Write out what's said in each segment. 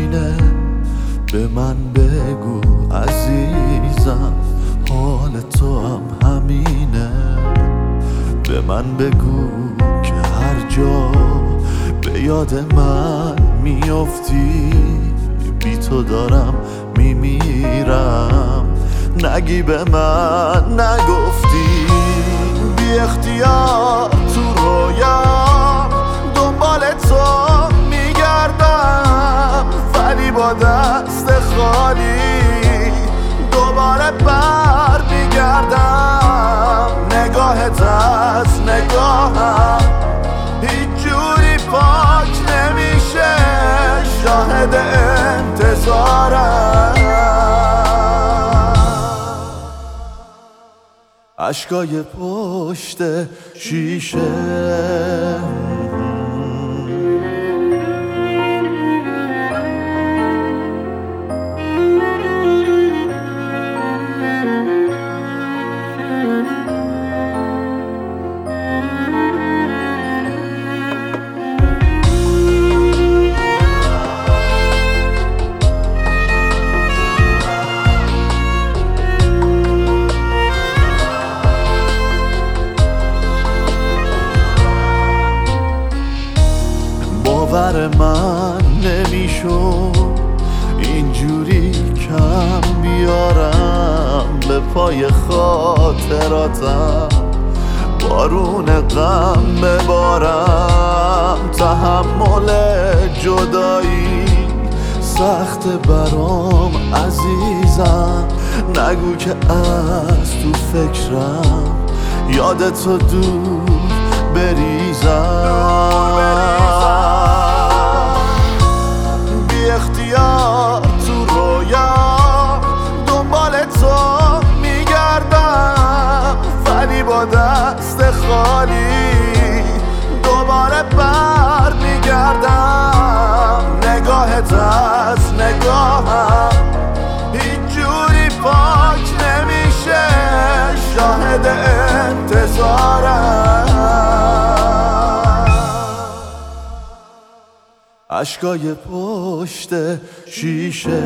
همینه. به من بگو عزیزم حال تو هم همینه. به من بگو که هر جا به یاد من میافتی بی تو دارم میمیرم. نگی به من نگفتی بی اختیار تو رویام دنبال تو میگردم، ولی با دست خالی دوباره بر میگردم. نگاهت از نگاهم هیچ جوری پاک نمیشه، شاهد انتظارم. اشکای پشت شیشه باور من نمیشد اینجوری کم بیارم به پای خاطراتم، بارون غم ببارم. تحمل جدایی سخت برام عزیزم، نگو که از تو فکرم یادتو دور بریزم. اختیار تو رویام دنبال تو میگردم، ولی با دست خالی دوباره بر میگردم. نگاهت از نگاهم هیچ جوری پاک نمیشه، شاهد انتظارم. اشکای پشت شیشه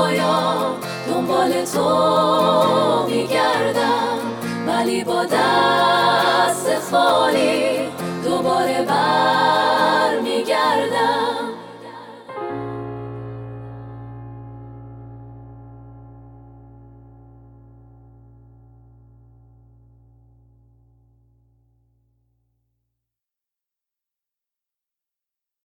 تو میگردم، ولی با